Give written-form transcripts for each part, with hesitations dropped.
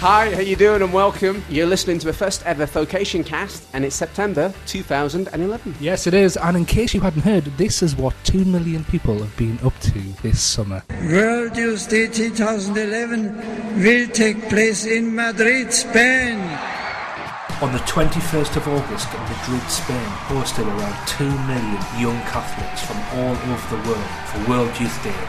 Hi, how you doing and welcome. You're listening to the first ever Vocation Cast and it's September 2011. Yes, it is, and in case you hadn't heard, this is what 2 million people have been up to this summer. World Youth Day 2011 will take place in Madrid, Spain. On the 21st of August, Madrid, Spain hosted around 2 million young Catholics from all over the world for World Youth Day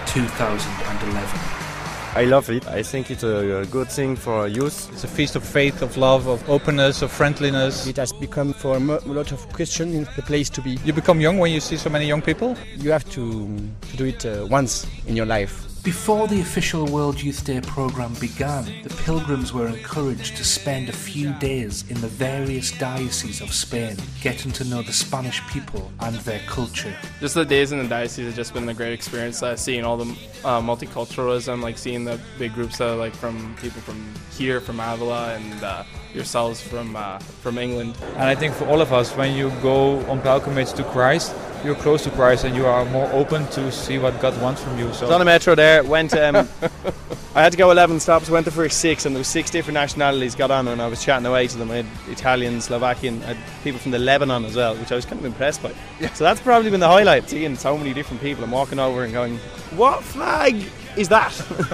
2011. I love it. I think it's a good thing for youth. It's a feast of faith, of love, of openness, of friendliness. It has become for a lot of Christians the place to be. You become young when you see so many young people. You have to do it once in your life. Before the official World Youth Day programme began, the pilgrims were encouraged to spend a few days in the various dioceses of Spain, getting to know the Spanish people and their culture. Just the days in the diocese have just been a great experience, seeing all the multiculturalism, like seeing the big groups like from people from here, from Avila, and yourselves from England. And I think for all of us, when you go on pilgrimage to Christ, you're close to Christ and you are more open to see what God wants from you. So I was on a metro there, went. I had to go 11 stops, went the first 6, and there were 6 different nationalities got on, and I was chatting away to them. I had Italian, Slovakian, I had people from the Lebanon as well, which I was kind of impressed by. Yeah. So that's probably been the highlight, seeing so many different people. I'm walking over and going, what flag is that?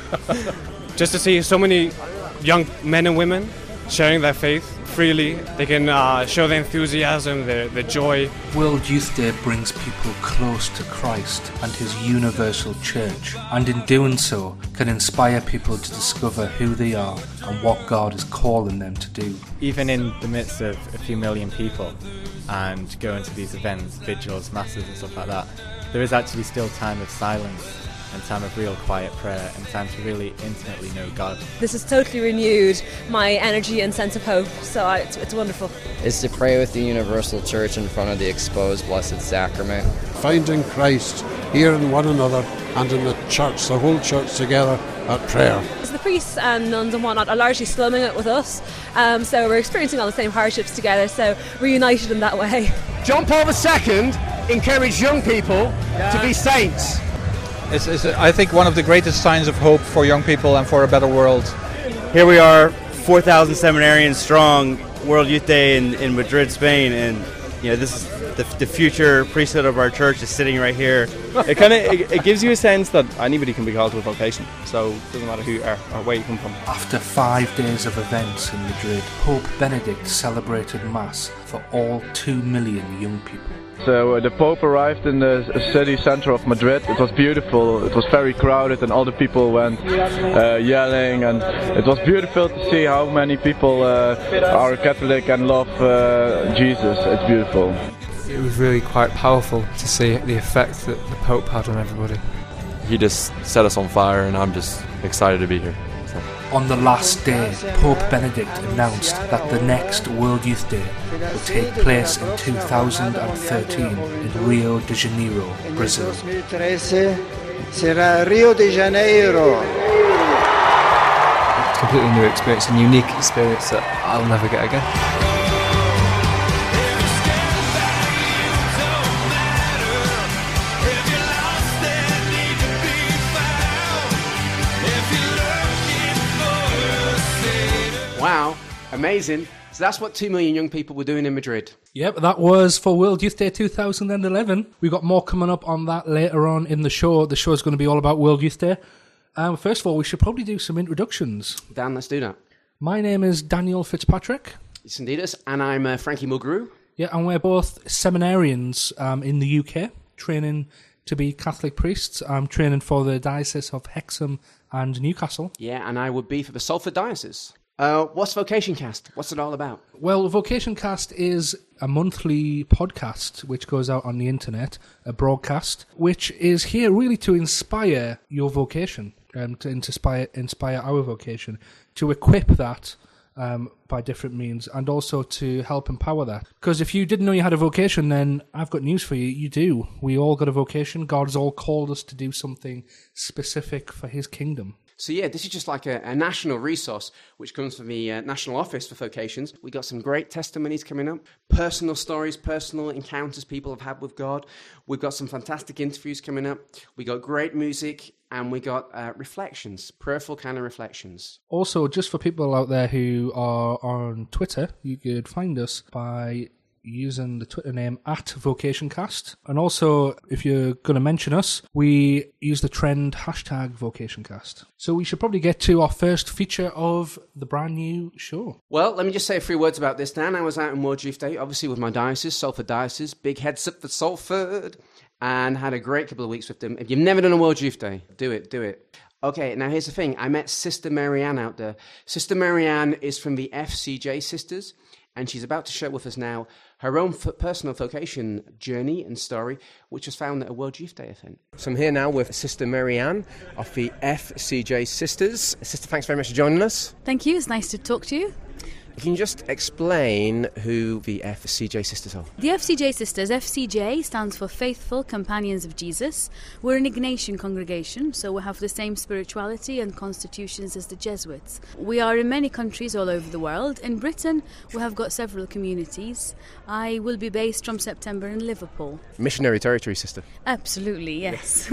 Just to see so many young men and women sharing their faith freely. They can show their enthusiasm, their joy. World Youth Day brings people close to Christ and his universal church, and in doing so can inspire people to discover who they are and what God is calling them to do. Even in the midst of a few million people and going to these events, vigils, masses and stuff like that, there is actually still time of silence and time of real quiet prayer and time to really intimately know God. This has totally renewed my energy and sense of hope, so it's wonderful. It's to pray with the Universal Church in front of the exposed Blessed Sacrament. Finding Christ here in one another and in the church, the whole church together at prayer. The priests and nuns and whatnot are largely slumming it with us, so we're experiencing all the same hardships together, so we're united in that way. John Paul II encouraged young people to be saints. It's, I think, one of the greatest signs of hope for young people and for a better world. Here we are, 4,000 seminarians strong, World Youth Day in Madrid, Spain, and you know this is the future priesthood of our church is sitting right here. It gives you a sense that anybody can be called to a vocation, so it doesn't matter who or where you come from. After 5 days of events in Madrid, Pope Benedict celebrated Mass for all 2 million young people. So the Pope arrived in the city center of Madrid. It was beautiful. It was very crowded and all the people went yelling, and it was beautiful to see how many people are Catholic and love Jesus. It's beautiful. It was really quite powerful to see the effect that the Pope had on everybody. He just set us on fire, and I'm just excited to be here. On the last day, Pope Benedict announced that the next World Youth Day will take place in 2013 in Rio de Janeiro, Brazil. 2013 será Rio de Janeiro. It's a completely new experience, a unique experience that I'll never get again. Wow, amazing. So that's what 2 million young people were doing in Madrid. Yep, that was for World Youth Day 2011. We've got more coming up on that later on in the show. The show's going to be all about World Youth Day. First of all, we should probably do some introductions. Dan, let's do that. My name is Daniel Fitzpatrick. Yes, indeed, and I'm Frankie Mulgrew. Yeah, and we're both seminarians in the UK, training to be Catholic priests. I'm training for the Diocese of Hexham and Newcastle. Yeah, and I would be for the Salford Diocese. What's Vocation Cast? What's it all about? Well, Vocation Cast is a monthly podcast which goes out on the internet, a broadcast, which is here really to inspire your vocation, to inspire our vocation, to equip that by different means, and also to help empower that. Because if you didn't know you had a vocation, then I've got news for you. You do. We all got a vocation. God has all called us to do something specific for his kingdom. So yeah, this is just like a national resource which comes from the National Office for Vocations. We got some great testimonies coming up, personal stories, personal encounters people have had with God. We've got some fantastic interviews coming up. We got great music, and we got reflections, prayerful kind of reflections. Also, just for people out there who are on Twitter, you could find us by using the Twitter name @VocationCast. And also, if you're going to mention us, we use the trend #VocationCast. So we should probably get to our first feature of the brand new show. Well, let me just say a few words about this, Dan. I was out in World Youth Day, obviously with my diocese, Salford Diocese. Big heads up for Salford. And had a great couple of weeks with them. If you've never done a World Youth Day, do it. Okay, now here's the thing. I met Sister Marianne out there. Sister Marianne is from the FCJ Sisters, and she's about to share with us now her own personal vocation journey and story, which was found at a World Youth Day event. So I'm here now with Sister Marianne of the FCJ Sisters. Sister, thanks very much for joining us. Thank you. It's nice to talk to you. Can you just explain who the FCJ Sisters are? The FCJ Sisters, FCJ stands for Faithful Companions of Jesus. We're an Ignatian congregation, so we have the same spirituality and constitutions as the Jesuits. We are in many countries all over the world. In Britain, we have got several communities. I will be based from September in Liverpool. Missionary territory, Sister. Absolutely, yes.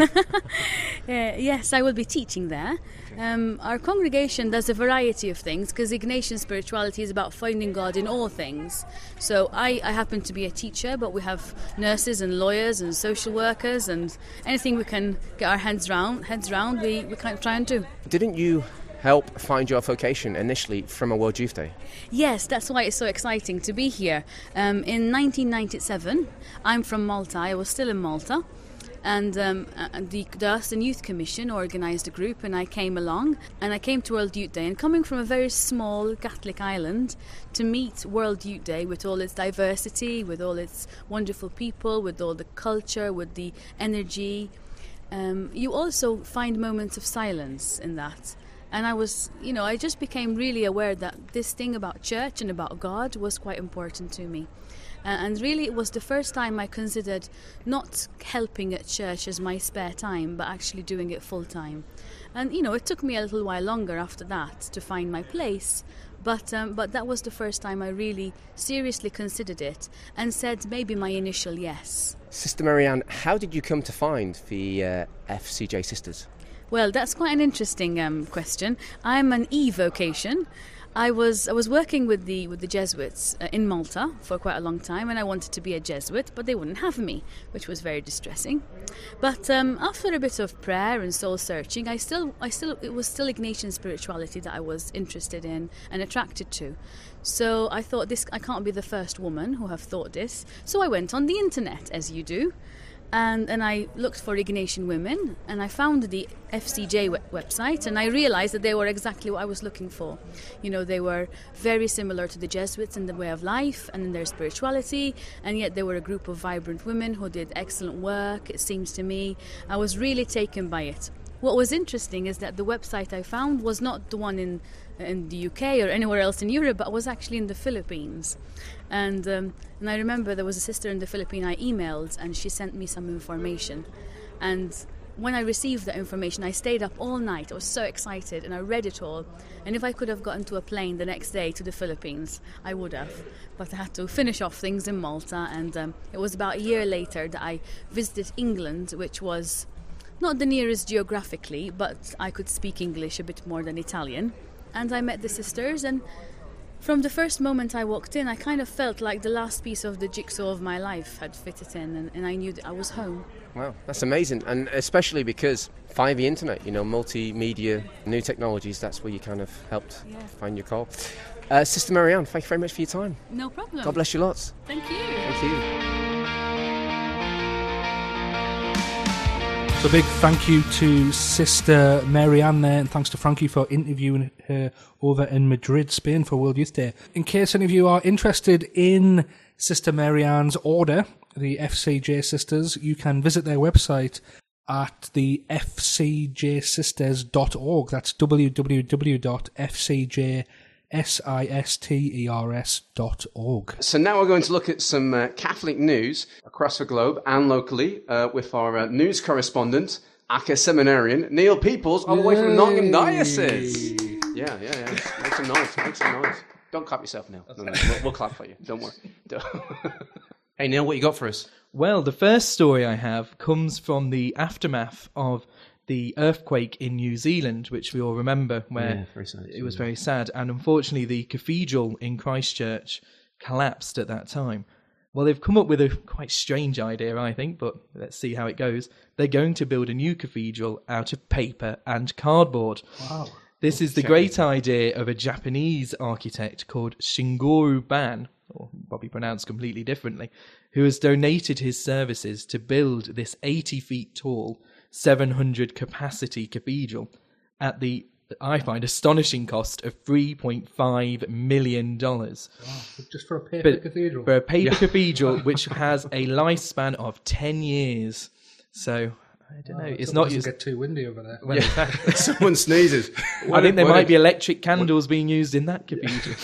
Yes, I will be teaching there. Our congregation does a variety of things because Ignatian spirituality is about finding God in all things. So I happen to be a teacher, but we have nurses and lawyers and social workers and anything we can get our heads round, we kind of try and do. Didn't you help find your vocation initially from a World Youth Day? Yes, that's why it's so exciting to be here. In 1997, I'm from Malta. I was still in Malta. And the Diocesan Youth Commission organised a group, and I came along, and I came to World Youth Day. And coming from a very small Catholic island to meet World Youth Day with all its diversity, with all its wonderful people, with all the culture, with the energy, you also find moments of silence in that. And I just became really aware that this thing about church and about God was quite important to me. And really, it was the first time I considered not helping at church as my spare time, but actually doing it full time. And, it took me a little while longer after that to find my place. But that was the first time I really seriously considered it and said maybe my initial yes. Sister Marianne, how did you come to find the FCJ Sisters? Well, that's quite an interesting question. I'm an e-vocation. I was working with the Jesuits in Malta for quite a long time, and I wanted to be a Jesuit, but they wouldn't have me, which was very distressing. But after a bit of prayer and soul searching, it was still Ignatian spirituality that I was interested in and attracted to. So I thought, I can't be the first woman who have thought this. So I went on the internet, as you do. And I looked for Ignatian women, and I found the FCJ website, and I realized that they were exactly what I was looking for. They were very similar to the Jesuits in the way of life and in their spirituality, and yet they were a group of vibrant women who did excellent work, it seems to me. I was really taken by it. What was interesting is that the website I found was not the one in the UK or anywhere else in Europe, but was actually in the Philippines. And I remember there was a sister in the Philippines I emailed, and she sent me some information. And when I received that information, I stayed up all night. I was so excited, and I read it all. And if I could have gotten to a plane the next day to the Philippines, I would have. But I had to finish off things in Malta, and it was about a year later that I visited England, which was not the nearest geographically, but I could speak English a bit more than Italian. And I met the sisters, and from the first moment I walked in, I kind of felt like the last piece of the jigsaw of my life had fitted in, and I knew that I was home. Wow, that's amazing. And especially because via the internet, multimedia, new technologies, that's where you kind of helped find your call. Sister Marianne, thank you very much for your time. No problem. God bless you lots. Thank you. Thank you. So big thank you to Sister Marianne there, and thanks to Frankie for interviewing her over in Madrid, Spain for World Youth Day. In case any of you are interested in Sister Marianne's order, the FCJ Sisters, you can visit their website at the fcjsisters.org. That's www.fcjsisters.org. So now we're going to look at some Catholic news across the globe and locally with our news correspondent, Aka Seminarian, Neil Peoples, all the way from Nottingham Diocese. Yeah. Make some noise. Don't clap yourself now. No, we'll clap for you. Don't worry. Hey, Neil, what you got for us? Well, the first story I have comes from the aftermath of the earthquake in New Zealand, which we all remember, where very sad, it was very sad. And unfortunately, the cathedral in Christchurch collapsed at that time. Well, they've come up with a quite strange idea, I think, but let's see how it goes. They're going to build a new cathedral out of paper and cardboard. Wow. This is the great idea of a Japanese architect called Shingoru Ban, or probably pronounced completely differently, who has donated his services to build this 80 feet tall, 700 capacity cathedral at the, I find, astonishing cost of $3.5 million. Wow. Just for a paper cathedral? For a paper cathedral, which has a lifespan of 10 years. So, I don't know. It's not get too windy over there. Well, Someone sneezes. I think there might be electric candles being used in that cathedral.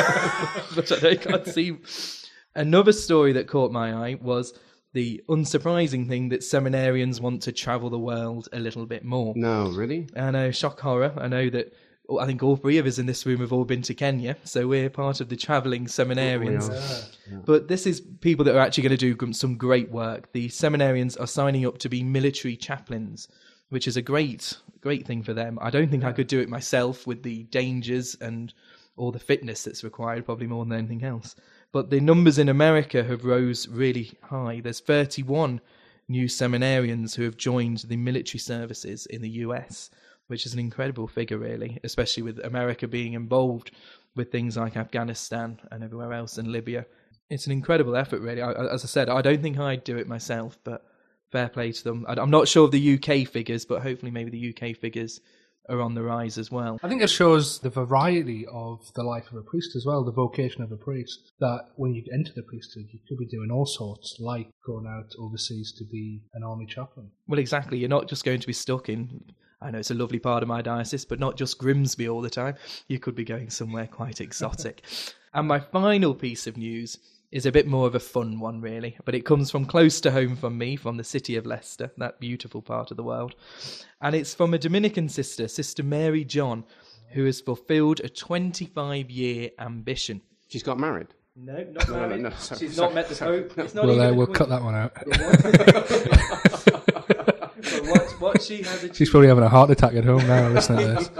But I can't see. Another story that caught my eye was the unsurprising thing that seminarians want to travel the world a little bit more. No, really? I know, shock horror. I know that I think all three of us in this room have all been to Kenya, so we're part of the travelling seminarians. But this is people that are actually going to do some great work. The seminarians are signing up to be military chaplains, which is a great thing for them. I don't think I could do it myself with the dangers and all the fitness that's required, probably more than anything else. But the numbers in America have rose really high. There's 31 new seminarians who have joined the military services in the US, which is an incredible figure, really, especially with America being involved with things like Afghanistan and everywhere else, and Libya. It's an incredible effort, really. As I said, I don't think I'd do it myself, but fair play to them. I'm not sure of the UK figures, but hopefully maybe the UK figures are on the rise as well. I think it shows the variety of the life of a priest as well, the vocation of a priest, that when you enter the priesthood, you could be doing all sorts, like going out overseas to be an army chaplain. Well, exactly. You're not just going to be stuck in, I know it's a lovely part of my diocese, but not just Grimsby all the time. You could be going somewhere quite exotic. And my final piece of news is a bit more of a fun one, really, but it comes from close to home from me, from the city of Leicester, that beautiful part of the world. And it's from a Dominican sister, Sister Mary John, who has fulfilled a 25-year ambition. She's got married? No, not married. No, sorry, She's sorry, not met the sorry. Pope. It's not even We'll cut that one out. But what she has She's probably having a heart attack at home now listening to this.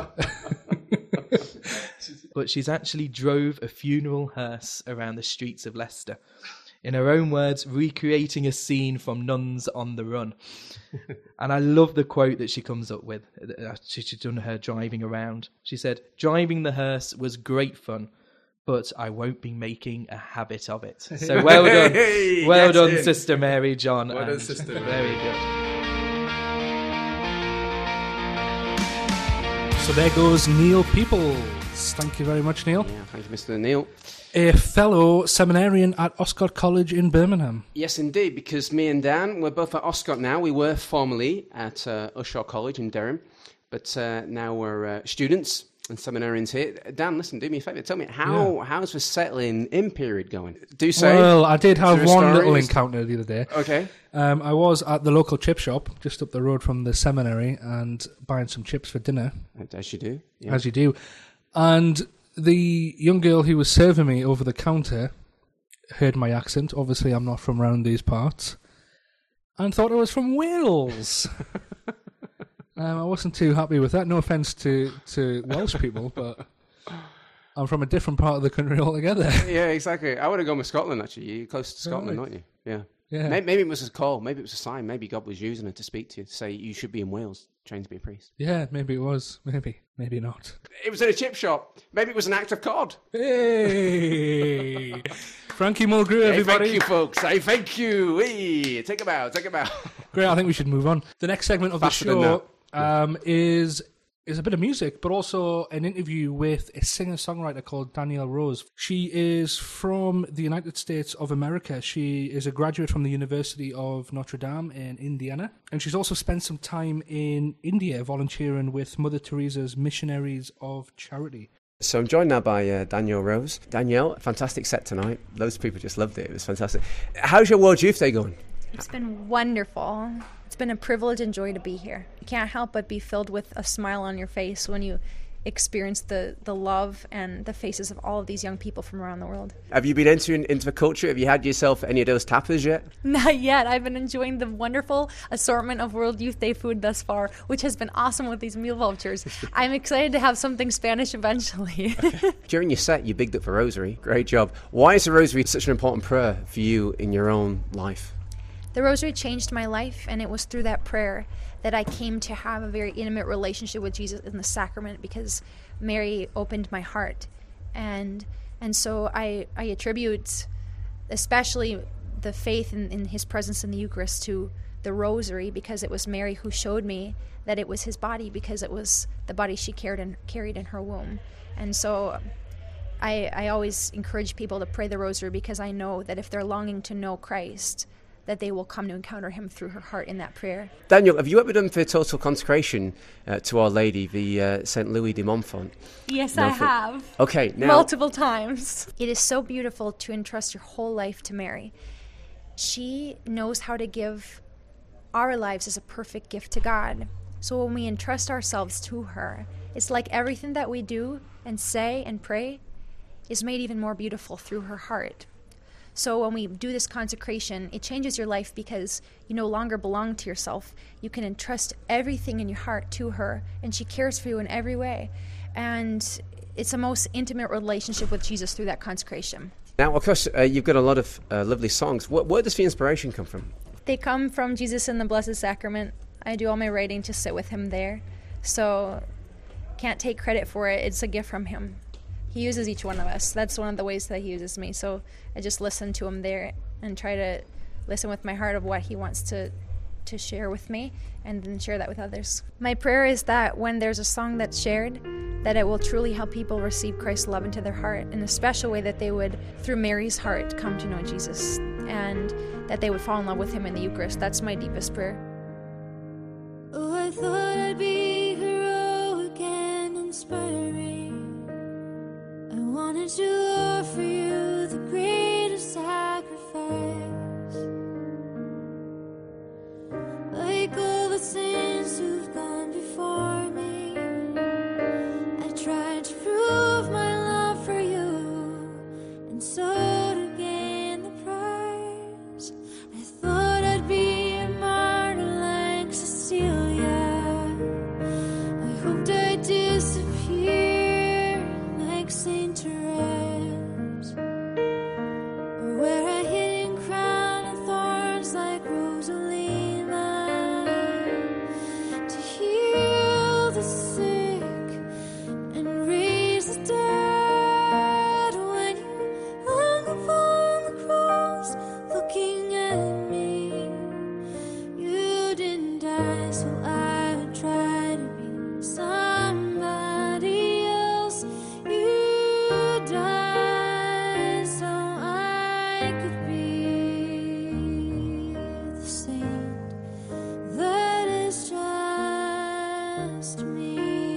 But she's actually drove a funeral hearse around the streets of Leicester. In her own words, recreating a scene from Nuns on the Run. And I love the quote that she comes up with. She's done her driving around. She said, "Driving the hearse was great fun, but I won't be making a habit of it." So well done. Well done, Sister Mary John. Well done, Sister. Very good. So there goes Neil Peoples. Thank you very much, Neil. Yeah, thank you, Mr. Neil. A fellow seminarian at Oscott College in Birmingham. Yes, indeed, because me and Dan, we're both at Oscott now. We were formerly at Ushaw College in Durham, but now we're students and seminarians here. Dan, listen, do me a favour. Tell me, how's the settling in period going? Do say. Well, I did have one little encounter the other day. Okay. I was at the local chip shop just up the road from the seminary and buying some chips for dinner. As you do. Yeah. As you do. And the young girl who was serving me over the counter heard my accent. Obviously, I'm not from around these parts. And thought I was from Wales. I wasn't too happy with that. No offence to Welsh people, but I'm from a different part of the country altogether. Yeah, exactly. I would have gone with Scotland, actually. You're close to Scotland, aren't you? Yeah. Yeah. Maybe it was a call. Maybe it was a sign. Maybe God was using it to speak to you, to say you should be in Wales, trained to be a priest. Yeah, maybe it was. Maybe not. It was in a chip shop. Maybe it was an act of God. Hey! Frankie Mulgrew, everybody. Thank you, folks. Thank you. Hey, take a bow. Great, I think we should move on. The next segment of the show is a bit of music, but also an interview with a singer-songwriter called Danielle Rose. She is from the United States of America. She is a graduate from the University of Notre Dame in Indiana, and she's also spent some time in India volunteering with Mother Teresa's Missionaries of Charity. So I'm joined now by Danielle Rose. Danielle, fantastic set tonight. Loads of people just loved it. It was fantastic. How's your World Youth Day going? It's been wonderful. It's been a privilege and joy to be here. You can't help but be filled with a smile on your face when you experience the love and the faces of all of these young people from around the world. Have you been entering into the culture? Have you had yourself any of those tapas yet? Not yet. I've been enjoying the wonderful assortment of World Youth Day food thus far, which has been awesome with these meal vouchers. I'm excited to have something Spanish eventually. During your set, you bigged up the Rosary. Great job. Why is the Rosary such an important prayer for you in your own life? The Rosary changed my life, and it was through that prayer that I came to have a very intimate relationship with Jesus in the sacrament, because Mary opened my heart. And so I attribute especially the faith in his presence in the Eucharist to the Rosary, because it was Mary who showed me that it was his body, because it was the body she carried in her womb. And so I always encourage people to pray the Rosary, because I know that if they're longing to know Christ, that they will come to encounter him through her heart in that prayer. Daniel, have you ever done for total consecration to Our Lady, the St. Louis de Montfort? Yes, I have. Okay, now... multiple times. It is so beautiful to entrust your whole life to Mary. She knows how to give our lives as a perfect gift to God. So when we entrust ourselves to her, it's like everything that we do and say and pray is made even more beautiful through her heart. So when we do this consecration, it changes your life, because you no longer belong to yourself. You can entrust everything in your heart to her, and she cares for you in every way. And it's a most intimate relationship with Jesus through that consecration. Now, of course, you've got a lot of lovely songs. Where does the inspiration come from? They come from Jesus in the Blessed Sacrament. I do all my writing to sit with him there. So can't take credit for it. It's a gift from him. He uses each one of us. That's one of the ways that he uses me. So I just listen to him there and try to listen with my heart of what he wants to share with me, and then share that with others. My prayer is that when there's a song that's shared, that it will truly help people receive Christ's love into their heart in a special way, that they would, through Mary's heart, come to know Jesus, and that they would fall in love with him in the Eucharist. That's my deepest prayer. Oh, I thought I'd be heroic and inspiring. I wanted to offer you the greatest sacrifice. Like all the saints who've gone before me, I tried to prove my love for you, and so to gain the prize, I thought I'd be a martyr like Cecilia. I hoped I'd disappear like Saint Therese, or wear a hidden crown of thorns like Rosalina, to heal the sick and raise the dead. When you hung upon the cross looking at me, you didn't die, so I would try to be somebody else. You died so I could be the saint that is just me.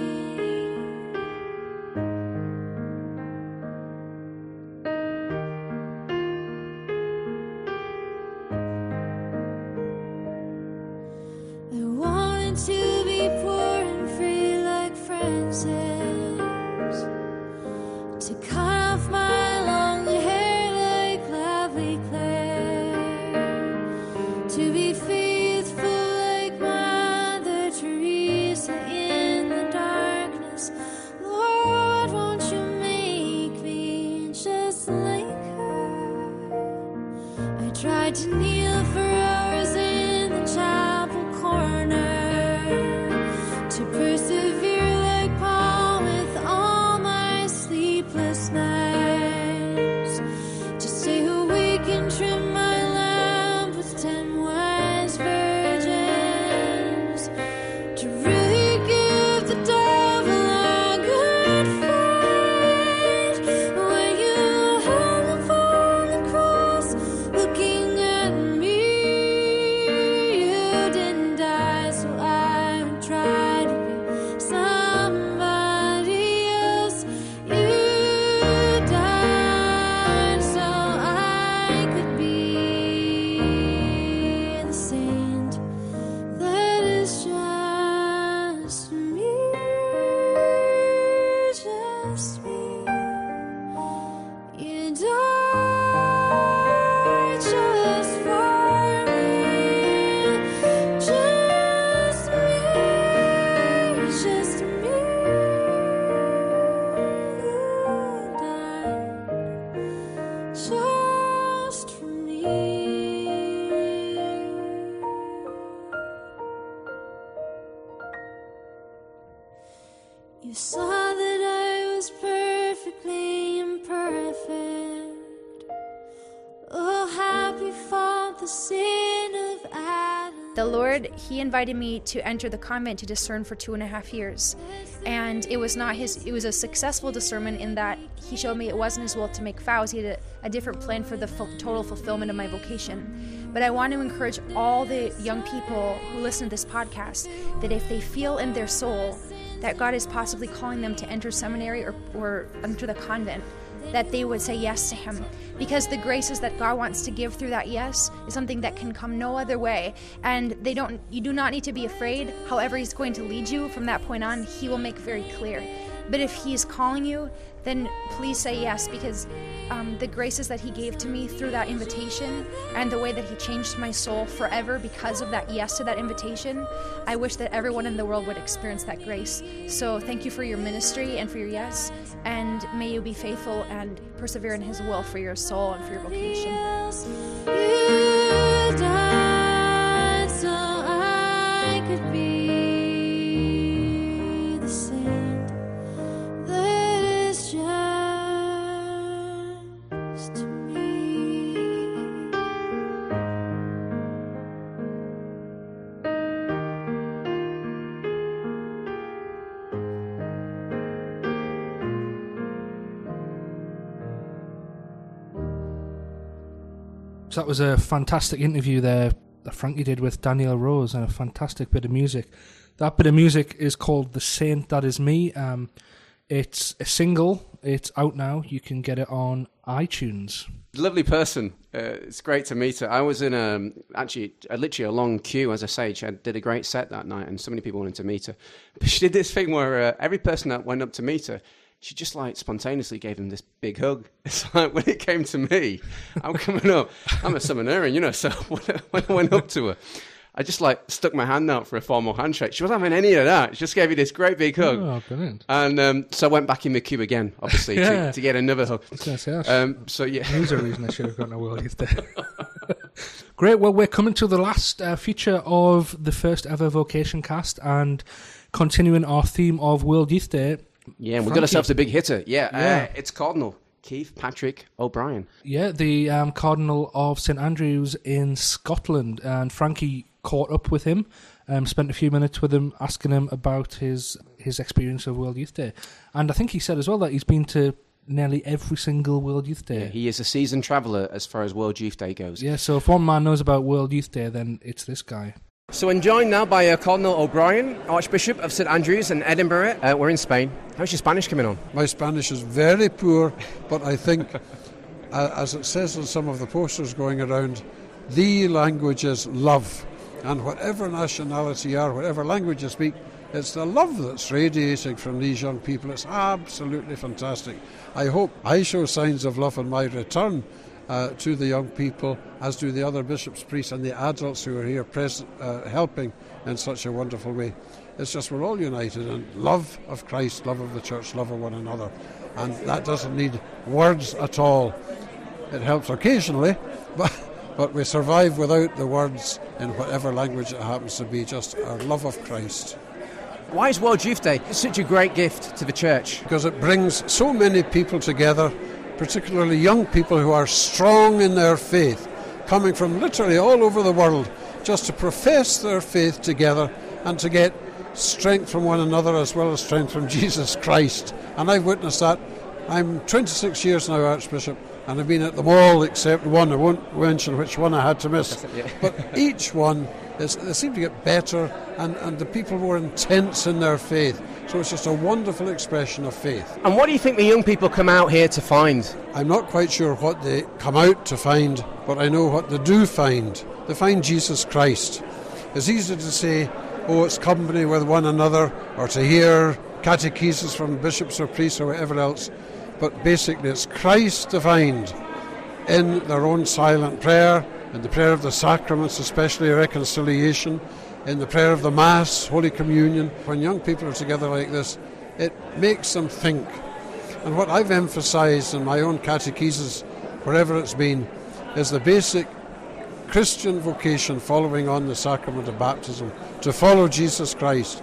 I wanted to be poor and free like Francis, to cut off my long hair like lovely Claire, to be faithful like Mother Teresa in the darkness. Lord, won't you make me just like her? I tried to kneel for hours in the chapel corner, to persevere like Paul with all my sleepless nights, to stay awake and trim my lamp with 10 wise virgins, to really give the devil a good fight. When you hung upon the cross looking at me, You saw that I was perfectly imperfect. Oh, happy fall the sin of Adam. The Lord, He invited me to enter the convent to discern for 2.5 years. And it was a successful discernment in that He showed me it wasn't His will to make vows. He had a different plan for the total fulfillment of my vocation. But I want to encourage all the young people who listen to this podcast that if they feel in their soul that God is possibly calling them to enter seminary or enter the convent, that they would say yes to Him, because the graces that God wants to give through that yes is something that can come no other way, and you do not need to be afraid. However He's going to lead you from that point on, He will make very clear. But if He's calling you, then please say yes, because the graces that He gave to me through that invitation and the way that He changed my soul forever because of that yes to that invitation, I wish that everyone in the world would experience that grace. So thank you for your ministry and for your yes, and may you be faithful and persevere in His will for your soul and for your vocation. You died so I could be the saint that is just to me. So that was a fantastic interview there that Frankie did with Danielle Rose, and a fantastic bit of music. That bit of music is called The Saint That Is Me. It's a single. It's out now. You can get it on iTunes. Lovely person. It's great to meet her. I was in literally a long queue, as I say. She did a great set that night, and so many people wanted to meet her. But she did this thing where every person that went up to meet her, she just like spontaneously gave them this big hug. It's like when it came to me, I'm coming up. I'm a seminarian, you know, so when I went up to her, I just like stuck my hand out for a formal handshake. She wasn't having any of that. She just gave me this great big hug. Oh, brilliant. And so I went back in the queue again, obviously, Yeah. to get another hug. So yeah. There's a reason I should have gotten a World Youth Day. Great. Well, we're coming to the last feature of the first ever Vocation Cast, and continuing our theme of World Youth Day. Yeah, and we got ourselves a big hitter. Yeah. It's Cardinal Keith Patrick O'Brien. Yeah, the Cardinal of St Andrews in Scotland. And Frankie caught up with him, spent a few minutes with him, asking him about his experience of World Youth Day. And I think he said as well that he's been to nearly every single World Youth Day. Yeah, he is a seasoned traveller as far as World Youth Day goes. Yeah, so if one man knows about World Youth Day, then it's this guy. So I'm joined now by Cardinal O'Brien, Archbishop of St Andrews in Edinburgh. We're in Spain. How's your Spanish coming on? My Spanish is very poor, but I think, as it says on some of the posters going around, the language is love. And whatever nationality you are, whatever language you speak, it's the love that's radiating from these young people. It's absolutely fantastic. I hope I show signs of love on my return to the young people, as do the other bishops, priests and the adults who are here present, helping in such a wonderful way. It's just we're all united in love of Christ, love of the church, love of one another, and that doesn't need words at all. It helps occasionally, but we survive without the words in whatever language it happens to be, just our love of Christ. Why is World Youth Day such a great gift to the church? Because it brings so many people together, particularly young people who are strong in their faith, coming from literally all over the world, just to profess their faith together and to get strength from one another as well as strength from Jesus Christ. And I've witnessed that. I'm 26 years now Archbishop, and I've been at them all except one. I won't mention which one I had to miss. But each one, they seem to get better, and the people more intense in their faith. So it's just a wonderful expression of faith. And what do you think the young people come out here to find? I'm not quite sure what they come out to find, but I know what they do find. They find Jesus Christ. It's easy to say, oh, it's company with one another, or to hear catechesis from bishops or priests or whatever else, but basically it's Christ defined in their own silent prayer, in the prayer of the sacraments, especially reconciliation, in the prayer of the Mass, Holy Communion. When young people are together like this, it makes them think. And what I've emphasised in my own catechesis, wherever it's been, is the basic Christian vocation following on the sacrament of baptism, to follow Jesus Christ.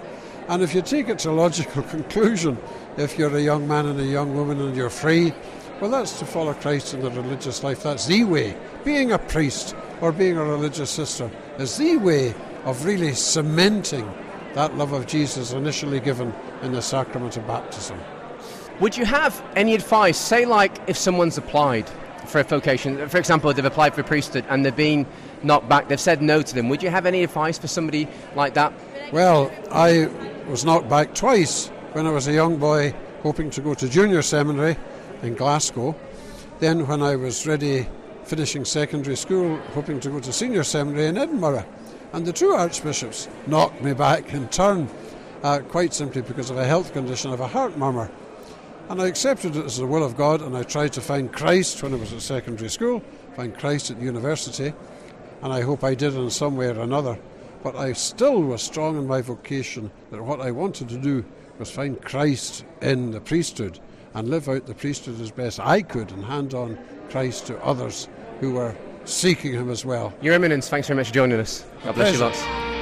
And if you take it to a logical conclusion, if you're a young man and a young woman and you're free, well, that's to follow Christ in the religious life. That's the way. Being a priest or being a religious sister is the way of really cementing that love of Jesus initially given in the sacrament of baptism. Would you have any advice, say like if someone's applied for a vocation, for example, they've applied for priesthood and they've been knocked back, they've said no to them, would you have any advice for somebody like that? Well, I was knocked back twice when I was a young boy hoping to go to junior seminary in Glasgow. Then when I was ready, finishing secondary school, hoping to go to senior seminary in Edinburgh. And the two archbishops knocked me back in turn, quite simply because of a health condition of a heart murmur. And I accepted it as the will of God, and I tried to find Christ when I was at secondary school, find Christ at university, and I hope I did in some way or another. But I still was strong in my vocation that what I wanted to do was find Christ in the priesthood and live out the priesthood as best I could and hand on Christ to others who were seeking him as well. Your Eminence, thanks very much for joining us. God bless you lots.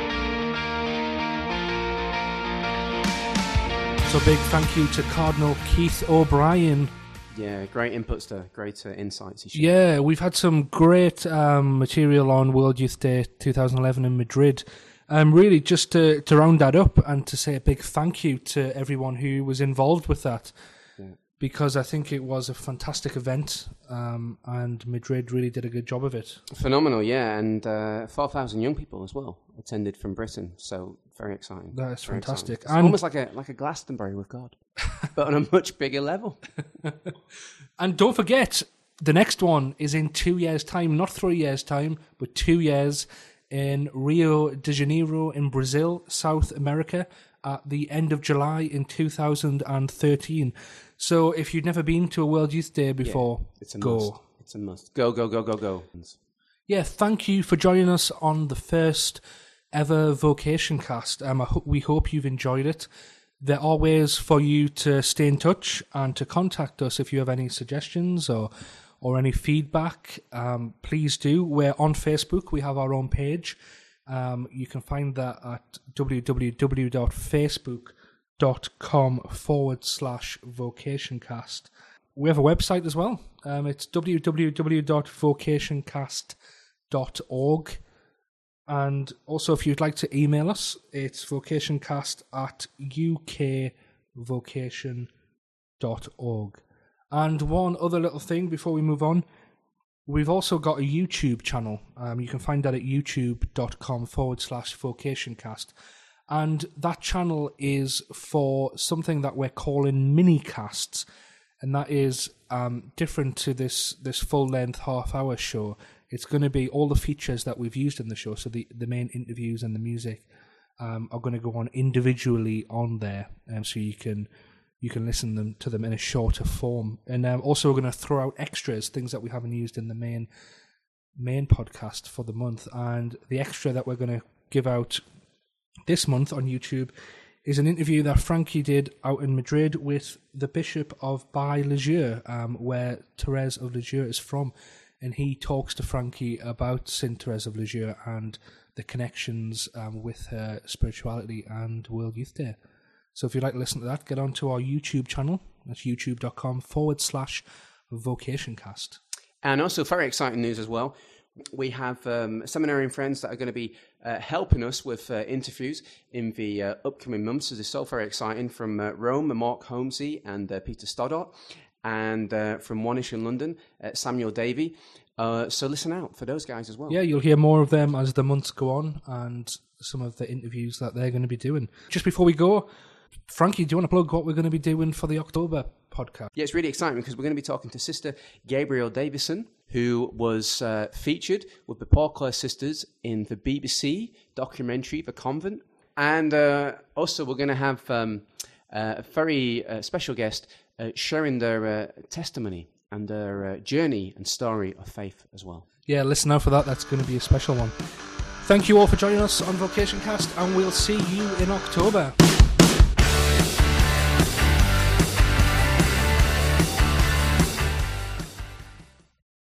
So big thank you to Cardinal Keith O'Brien. Yeah, great inputs there, great insights. Yeah, we've had some great material on World Youth Day 2011 in Madrid. Really, just to round that up and to say a big thank you to everyone who was involved with that. Because I think it was a fantastic event, and Madrid really did a good job of it. Phenomenal, yeah, and 4,000 young people as well attended from Britain, so very exciting. That's very fantastic. Exciting. It's almost like a Glastonbury with God, but on a much bigger level. And don't forget, the next one is in 2 years' time, not 3 years' time, but 2 years in Rio de Janeiro in Brazil, South America, at the end of July in 2013. So if you've never been to a World Youth Day before, it's a go. Must. It's a must. Go, go, go, go, go. Yeah, thank you for joining us on the first ever Vocation Cast. We hope you've enjoyed it. There are ways for you to stay in touch and to contact us if you have any suggestions or any feedback. Please do. We're on Facebook. We have our own page. You can find that at www.facebook.com/vocationcast. We have a website as well. It's www.vocationcast.org. And also, if you'd like to email us, it's vocationcast@ukvocation.org. And one other little thing before we move on, we've also got a YouTube channel. You can find that at youtube.com/vocationcast. And that channel is for something that we're calling mini-casts. And that is different to this full-length half-hour show. It's going to be all the features that we've used in the show. So the main interviews and the music are going to go on individually on there. So you can listen to them in a shorter form. And also we're going to throw out extras, things that we haven't used in the main podcast for the month. And the extra that we're going to give out this month on YouTube is an interview that Frankie did out in Madrid with the Bishop of Baillieu, where Therese of Lisieux is from. And he talks to Frankie about St. Therese of Lisieux and the connections with her spirituality and World Youth Day. So if you'd like to listen to that, get onto our YouTube channel. That's youtube.com/vocationcast. And also, very exciting news as well. We have seminarian friends that are going to be helping us with interviews in the upcoming months. This is so very exciting. From Rome, Mark Holmesy and Peter Stoddart. And from Wanish in London, Samuel Davey. So listen out for those guys as well. Yeah, you'll hear more of them as the months go on and some of the interviews that they're going to be doing. Just before we go, Frankie, do you want to plug what we're going to be doing for the October podcast? Yeah, it's really exciting because we're going to be talking to Sister Gabrielle Davison, who was featured with the Paul Clare Sisters in the BBC documentary, The Convent. And also we're going to have a very special guest sharing their testimony and their journey and story of faith as well. Yeah, listen out for that. That's going to be a special one. Thank you all for joining us on Vocation Cast, and we'll see you in October.